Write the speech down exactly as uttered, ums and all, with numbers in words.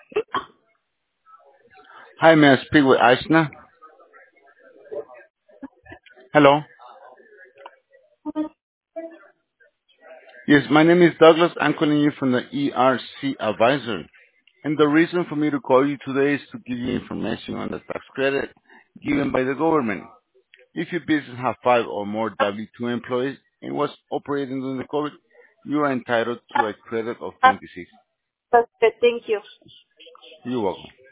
Hi, may I speak with Aishna? Hello. Yes, my name is Douglas. I'm calling you from the E R C Advisor. And the reason for me to call you today is to give you information on the tax credit given by the government. If your business has five or more W two employees and was operating during the COVID, you are entitled to a credit of Uh, twenty-six. That's good. Thank you. You're welcome.